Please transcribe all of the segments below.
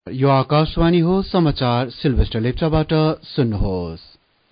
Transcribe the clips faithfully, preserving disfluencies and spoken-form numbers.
यो आकाशवाणी हो। समाचार सिल्भेस्टर लेप्चाबाट सुन्नुहोस्।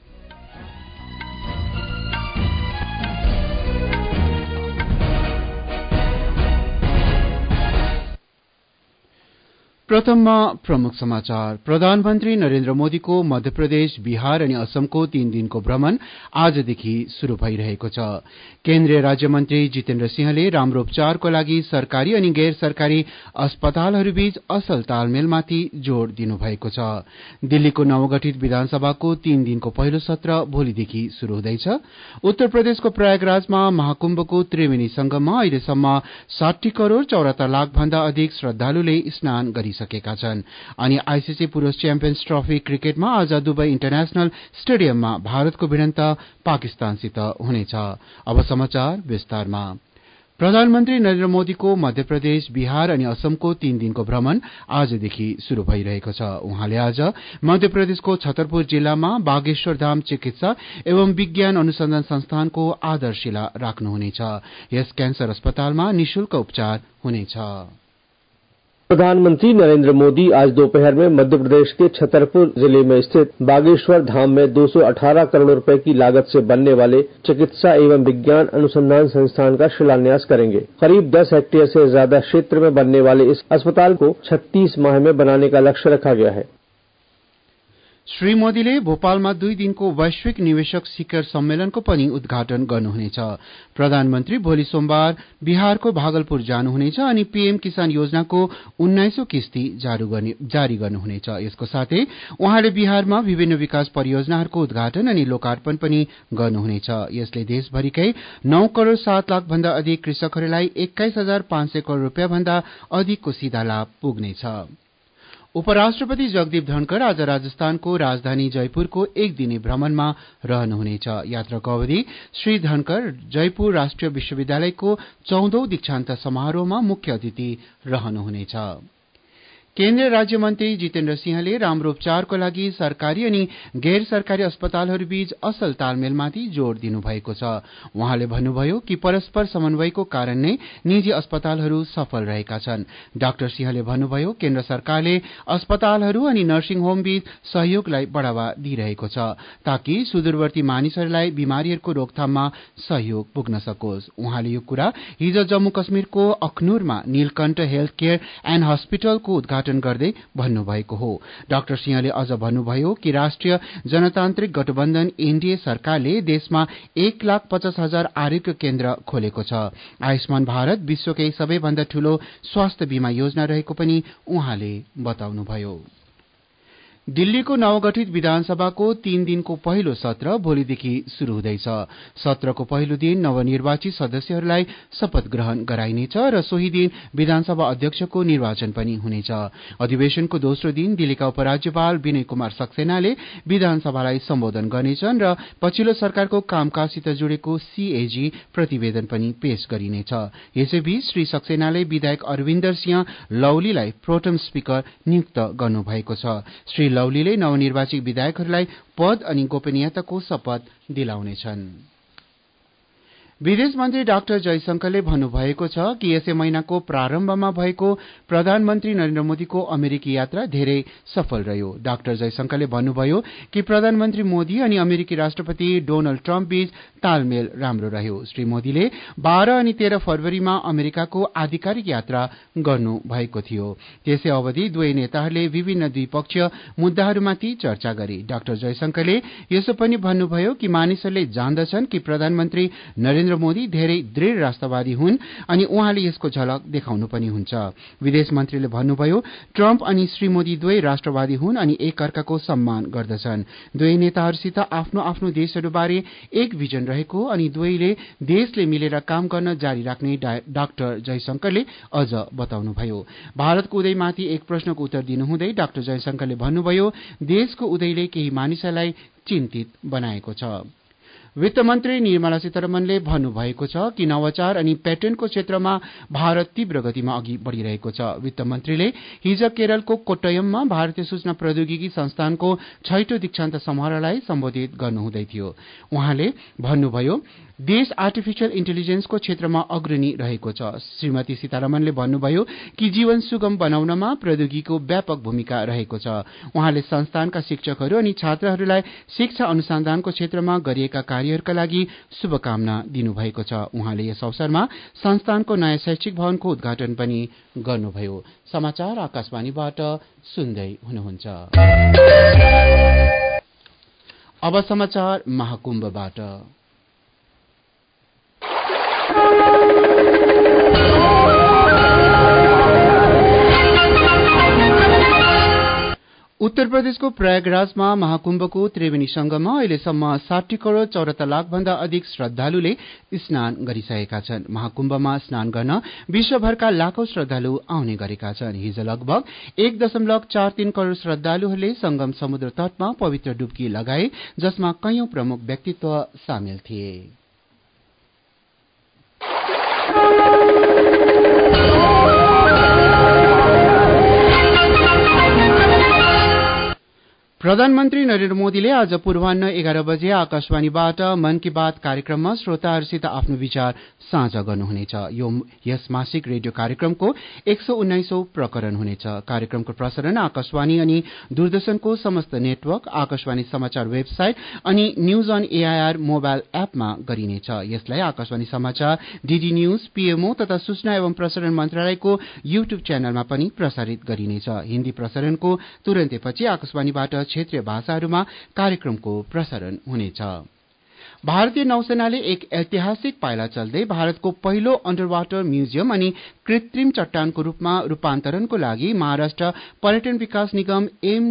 प्रथममा प्रमुख समाचार। प्रधानमन्त्री नरेन्द्र मोदीको मध्य प्रदेश, बिहार अनि असमको तीन दिनको भ्रमण आजदेखि शुरू भइरहेको छ। केन्द्रीय राज्य मन्त्री जितेन्द्र सिंहले राम्रो उपचारको लागि सरकारी अनि गैर सरकारी अस्पतालहरूबीच असल तालमेलमाथि जोड़ दिनुभएको छ। दिल्लीको नवगठित विधानसभाको तीन दिनको पहिलो सत्र भोलिदेखि शुरू हुँदैछ। उत्तर प्रदेशको प्रयागराजमा महाकुम्भको त्रिवेणी संगममा अहिलेसम्म साठी करोड़ चौरात्तर लाख भन्दा अधिक श्रद्धालुले स्नान गरिसकेका छन्। अनि आईसीसी पुरूष च्याम्पियन्स ट्रफी क्रिकेटमा आज दुबई इन्टरनेशनल स्टेडियममा भारतको भिडन्त पाकिस्तानसित हुनेछ। अब समाचार विस्तारमा। प्रधानमन्त्री नरेन्द्र मोदीको मध्य प्रदेश, बिहार अनि असमको तीन दिनको भ्रमण आजदेखि शुरू भइरहेको छ। उहाँले आज मध्य प्रदेशको छतरपुर जिल्लामा बागेश्वर धाम चिकित्सा एवं विज्ञान अनुसन्धान संस्थानको आधारशिला राख्नुहुनेछ। यस क्यान्सर अस्पतालमा निशुल्क उपचार हुनेछ। प्रधानमंत्री नरेंद्र मोदी आज दोपहर में मध्य प्रदेश के छतरपुर जिले में स्थित बागेश्वर धाम में दो सौ अठारह करोड़ रुपए की लागत से बनने वाले चिकित्सा एवं विज्ञान अनुसंधान संस्थान का शिलान्यास करेंगे। करीब दस हेक्टेयर से ज्यादा क्षेत्र में बनने वाले इस अस्पताल को छत्तीस माह में बनाने का लक्ष्य रखा गया है। श्री मोदीले भोपालमा दुई दिनको वैश्विक निवेशक शिखर सम्मेलनको पनि उद्घाटन गर्नुहुनेछ। प्रधानमन्त्री भोलि सोमबार बिहारको भागलपुर जानुहुनेछ अनि पीएम किसान योजनाको उन्नाइसौं किस्ती जारी गर्नुहुनेछ। यसको साथै उहाँले बिहारमा विभिन्न विकास परियोजनाहरूको उद्घाटन अनि लोकार्पण पनि गर्नुहुनेछ। यसले देशभरिकै नौ करोड़ सात लाख भन्दा अधिक कृषकहरूलाई एक्काइस हजार पाँच सय करोड़ रुपियाँ भन्दा अधिकको सीधा लाभ पुग्नेछ। उपराष्ट्रपति जगदीप धनखड़ आज राजस्थानको राजधानी जयपुरको एक दिने भ्रमणमा रहनुहुनेछ। यात्राको अवधि श्री धनखड़ जयपुर राष्ट्रिय विश्वविद्यालयको चौधौं दीक्षान्त समारोहमा मुख्य अतिथि रहनुहुनेछ। केन्द्रीय राज्य मन्त्री जितेन्द्र सिंहले राम्रो उपचारको लागि सरकारी अनि गैर सरकारी अस्पतालहरूबीच असल तालमेलमाथि जोड़ दिनुभएको छ। उहाँले भन्नुभयो कि परस्पर समन्वयको कारण नै निजी अस्पतालहरू सफल रहेका छन्। डाक्टर सिंहले भन्नुभयो केन्द्र सरकारले अस्पतालहरू अनि नर्सिङ होम बीच सहयोगलाई बढ़ावा दिइरहेको छ ताकि सुदूरवर्ती मानिसहरूलाई बिमारीहरूको रोकथाममा सहयोग पुग्न सकोस्। उहाँले यो कुरा हिज जम्मू कश्मीरको अखनूरमा नीलकण्ठ हेल्थ केयर एण्ड हस्पिटलको उद्घाटन गर्दै भन्नुभएको हो। डाक्टर सिंहले अझ भन्नुभयो कि राष्ट्रिय जनतान्त्रिक गठबन्धन एनडीए सरकारले देशमा एक लाख पचास हजार आरोग्य केन्द्र खोलेको छ। आयुष्मान भारत विश्वकै सबैभन्दा ठूलो स्वास्थ्य बीमा योजना रहेको पनि उहाँले बताउनुभयो। दिल्लीको नवगठित विधानसभाको तीन दिनको पहिलो सत्र भोलिदेखि शुरू हुँदैछ। सत्रको पहिलो दिन नवनिर्वाचित सदस्यहरूलाई शपथ ग्रहण गराइनेछ र सोही दिन विधानसभा अध्यक्षको निर्वाचन पनि हुनेछ। अधिवेशनको दोस्रो दिन दिल्लीका उपराज्यपाल विनय कुमार सक्सेनाले विधानसभालाई सम्बोधन गर्नेछन् र पछिल्लो सरकारको कामकाजसित जोडेको सीएजी प्रतिवेदन पनि पेश गरिनेछ। यसैबीच श्री सक्सेनाले विधायक अरविन्दर सिंह लौलीलाई प्रोटेम स्पीकर नियुक्त गर्नुभएको छ। श्री लौलीले नवनिर्वाचित विधायकहरूलाई पद अनि गोपनीयताको शपथ दिलाउनेछन्। विदेश मन्त्री डाक्टर जयशंकरले भन्नुभएको छ कि यसै महिनाको प्रारम्भमा भएको प्रधानमन्त्री नरेन्द्र मोदीको अमेरिकी यात्रा धेरै सफल रह्यो। डाक्टर जयशंकरले भन्नुभयो कि प्रधानमन्त्री मोदी अनि अमेरिकी राष्ट्रपति डोनाल्ड ट्रम्प बीच तालमेल राम्रो रह्यो। श्री मोदीले बाह्र अनि तेह्र फरवरीमा अमेरिकाको आधिकारिक यात्रा गर्नु भएको थियो। त्यसै अवधि दुवै नेताहरूले विभिन्न द्विपक्षीय मुद्दाहरूमाथि चर्चा गरे। डाक्टर जयशंकरले यसो पनि भन्नुभयो कि मानिसहरूले जान्दछन् कि प्रधानमन्त्री नरेन्द्र मोदी धेरै दृढ राष्ट्रवादी हुन् अनि उहाँले यसको झलक देखाउनु पनि हुन्छ। विदेश मन्त्रीले भन्नुभयो ट्रम्प अनि श्री मोदी दुवै राष्ट्रवादी हुन् अनि एक अर्काको सम्मान गर्दछन्। दुवै नेताहरूसित आफ्नो आफ्नो देशहरूबारे एक भिजन रहेको अनि दुवैले देशले मिलेर काम गर्न जारी राख्ने डाक्टर जयशंकरले अझ बताउनुभयो। भारतको उदयमाथि एक प्रश्नको उत्तर दिनुहुँदै डाक्टर जयशंकरले भन्नुभयो देशको उदयले केही मानिसहरूलाई चिन्तित बनाएको छ। वित्त मन्त्री निर्मला सीतारमणले भन्नुभएको छ कि नवाचार अनि पेटेन्टको क्षेत्रमा भारत तीव्र गतिमा अघि बढ़िरहेको छ। वित्त मन्त्रीले हिज केरलको कोट्टयममा भारतीय सूचना प्रौद्योगिकी संस्थानको छैटौं दीक्षान्त समारोहलाई सम्बोधित गर्नुहुँदै थियो। उहाँले भन्नुभयो, देश आर्टिफिशियल इन्टेलिजेन्सको क्षेत्रमा अग्रणी रहेको छ। श्रीमती सीतारमणले भन्नुभयो कि जीवन सुगम बनाउनमा प्रौद्योगिकीको व्यापक भूमिका रहेको छ। उहाँले संस्थानका शिक्षकहरू अनि छात्रहरूलाई शिक्षा अनुसन्धानको क्षेत्रमा गरिएका कार्यहरूका लागि शुभकामना दिनुभएको छ। उहाँले यस अवसरमा संस्थानको नयाँ शैक्षिक भवनको उद्घाटन पनि गर्नुभयो। समाचार आकाशवाणीबाट सुन्दै हुनुहुन्छ। अब समाचार महाकुम्भबाट। उत्तर प्रदेशको प्रयागराजमा महाकुम्भको त्रिवेणी संगममा अहिलेसम्म साठी करोड़ चौरात्तर लाख भन्दा अधिक श्रद्धालुले स्नान गरिसकेका छन्। महाकुम्भमा स्नान गर्न विश्वभरका लाखौं श्रद्धालु आउने गरेका छन्। हिज लगभग एक दशमलव चार तीन करोड़ श्रद्धालुहरूले संगम समुद्र तटमा पवित्र डुब्की लगाए, जसमा कैयौं प्रमुख व्यक्तित्व सामेल थिए। प्रधानमन्त्री नरेन्द्र मोदीले आज पूर्वाह्न एघार बजे आकाशवाणीबाट मन की बात कार्यक्रममा श्रोताहरूसित आफ्नो विचार साझा गर्नुहुनेछ। यो यस मासिक रेडियो कार्यक्रमको एक सौ उन्नाइसौं प्रकरण हुनेछ। कार्यक्रमको प्रसारण आकाशवाणी अनि दूरदर्शनको समस्त नेटवर्क, आकाशवाणी समाचार वेबसाइट अनि न्यूज अन एआईआर मोबाइल एपमा गरिनेछ। यसलाई आकाशवाणी समाचार, डीडी न्यूज, पीएमओ तथा सूचना एवं प्रसारण मन्त्रालयको यूट्यूब च्यानलमा पनि प्रसारित गरिनेछ। हिन्दी प्रसारणको तुरन्तै पछि आकाशवाणीबाट क्षेत्रीय भाषाहरूमा कार्यक्रमको प्रसारण हुनेछ। भारतीय नौसेनाले एक ऐतिहासिक पाइला चल्दै भारतको पहिलो अन्डर वाटर म्युजियम अनि कृत्रिम चट्टानको रूपमा रूपान्तरणको लागि महाराष्ट्र पर्यटन विकास निगम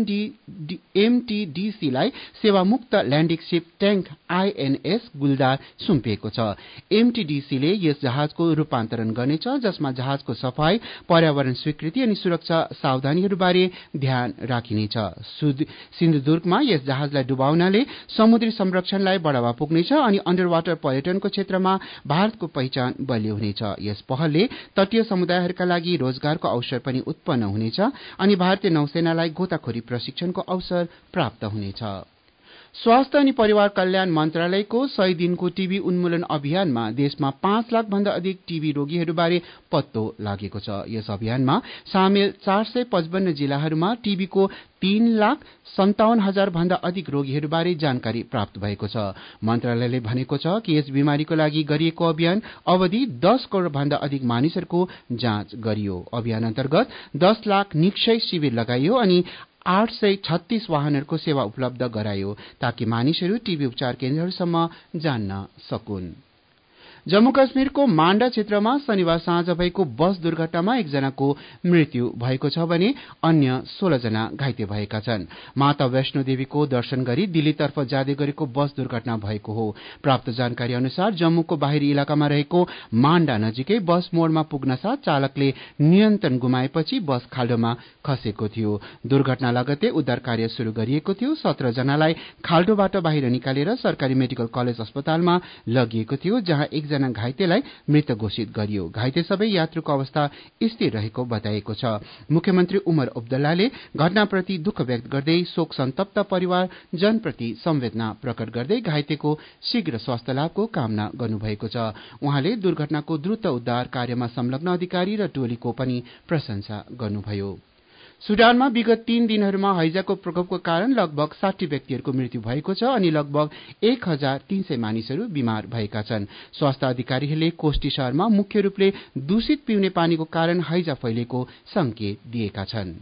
एमटीडीसी लाई सेवामुक्त landing ship tank INS Guldar सुम्पिएको छ। एमटीडीसीले यस जहाजको रूपान्तरण गर्नेछ, जसमा जहाजको सफाई, पर्यावरण स्वीकृति अनि सुरक्षा सावधानीहरूबारे ध्यान राखिनेछ। सिन्धुदुर्गमा यस जहाजलाई डुबाउनाले समुद्री संरक्षणलाई बढ़ावा पुग्नेछ अनि अन्डर वाटर पर्यटनको क्षेत्रमा भारतको पहिचान बलियो हुनेछ। यस पहलले तटीय समुदायहरूका लागि रोजगारको अवसर पनि उत्पन्न हुनेछ अनि भारतीय नौसेनालाई गोताखोरी प्रशिक्षणको अवसर प्राप्त हुनेछ। स्वास्थ्य अनि परिवार कल्याण मन्त्रालयको सय दिनको टीबी उन्मूलन अभियानमा देशमा पाँच लाख भन्दा अधिक टीबी रोगीहरूबारे पत्तो लागेको छ। यस अभियानमा सामेल चार सय पचपन्न जिल्लाहरूमा टीबीको तीन लाख सन्ताउन्न हजार भन्दा अधिक रोगीहरूबारे जानकारी प्राप्त भएको छ। मन्त्रालयले भनेको छ कि यस बिमारीको लागि गरिएको अभियान अवधि दस करोड़ भन्दा अधिक मानिसहरूको जाँच गरियो। अभियान अन्तर्गत दस लाख निक्षय शिविर लगाइयो अनि आठ सय छत्तीस वाहनहरूको सेवा उपलब्ध गरायो, ताकि मानिसहरू टीबी उपचार केन्द्रहरूसम्म जान्न सकुन्। जम्मू काश्मीरको माण्डा क्षेत्रमा शनिबार साँझ भएको बस दुर्घटनामा एकजनाको मृत्यु भएको छ भने अन्य सोह्र जना घाइते भएका छन्। माता वैष्णो देवीको दर्शन गरी दिल्लीतर्फ जाँदै गरेको बस दुर्घटना भएको हो। प्राप्त जानकारी अनुसार जम्मूको बाहिरी इलाकामा रहेको माण्डा नजिकै बस मोडमा पुग्न साथ चालकले नियन्त्रण गुमाएपछि बस खाल्डोमा खसेको थियो। दुर्घटना लगत्तै उद्धार कार्य शुरू गरिएको थियो। सत्र जनालाई खाल्डोबाट बाहिर निकालेर सरकारी मेडिकल कलेज अस्पतालमा लगिएको थियो, जहाँ एक जना घाइतेलाई मृत घोषित गरियो। घाइते सबै यात्रुको अवस्था स्थिर रहेको बताइएको छ। मुख्यमन्त्री उमर अब्दुल्लाले घटनाप्रति दुःख व्यक्त गर्दै शोक सन्तप्त परिवार जनप्रति संवेदना प्रकट गर्दै घाइतेको शीघ्र स्वास्थ्य लाभको कामना गर्नुभएको छ। उहाँले दुर्घटनाको द्रुत उद्धार कार्यमा संलग्न अधिकारी र टोलीको पनि प्रशंसा गर्नुभयो। सुडानमा विगत तीन दिनहरूमा हैजाको प्रकोपको कारण लगभग साठी व्यक्तिहरूको मृत्यु भएको छ अनि लगभग एक हजार तीन सय मानिसहरू बिमार भएका छन्। स्वास्थ्य अधिकारीहरूले कोष्टी शहरमा मुख्य रूपले दूषित पिउने पानीको कारण हैजा फैलेको संकेत दिएका छन्।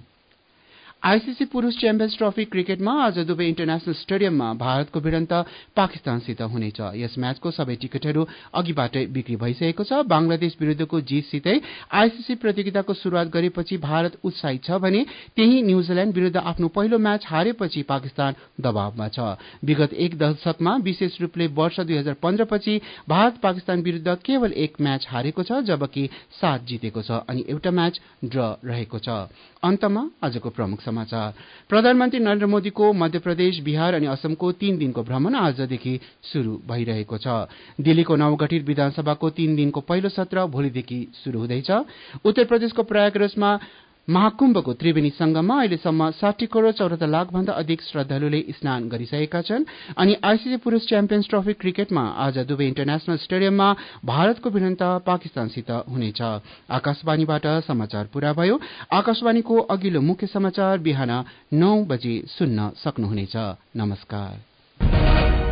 आईसीसी पुरूष च्याम्पियन्स ट्रफी क्रिकेटमा आज दुबई इन्टरनेशनल स्टेडियममा भारतको भिडन्त पाकिस्तानसित हुनेछ। यस म्याचको सबै टिकटहरू अघिबाटै बिक्री भइसकेको छ। बंगलादेश विरूद्धको जितसितै आईसीसी प्रतियोगिताको शुरूआत गरेपछि भारत उत्साहित छ भने त्यही न्यूजील्याण्ड विरूद्ध आफ्नो पहिलो म्याच हारेपछि पाकिस्तान दबावमा छ। विगत एक दशकमा विशेष रूपले वर्ष दुई हजार पन्ध्र पछि भारत पाकिस्तान विरूद्ध केवल एक म्याच हारेको छ, जबकि सात जितेको छ अनि एउटा म्याच ड्र रहेको छ। अन्तमा आजको प्रमुख समाचार। प्रधानमन्त्री नरेन्द्र मोदीको मध्य प्रदेश, बिहार अनि असमको तीन दिनको भ्रमण आजदेखि शुरू भइरहेको छ। दिल्लीको नवगठित विधानसभाको तीन दिनको पहिलो सत्र भोलिदेखि शुरू हुँदैछ। उत्तर प्रदेशको प्रयागराजमा महाकुम्भको त्रिवेणी संगममा अहिलेसम्म साठी करोड़ चौरात्तर लाख भन्दा अधिक श्रद्धालुले स्नान गरिसकेका छन्। अनि आईसीसी पुरूष च्याम्पियन्स ट्रफी क्रिकेटमा आज दुबई इन्टरनेशनल स्टेडियममा भारतको भिडन्त पाकिस्तानसित हुनेछ। आकाशवाणीबाट समाचार पूरा भयो। आकाशवाणीको अघिल्लो मुख्य समाचार बिहान नौ बजे सुन्न सक्नुहुनेछ। नमस्कार।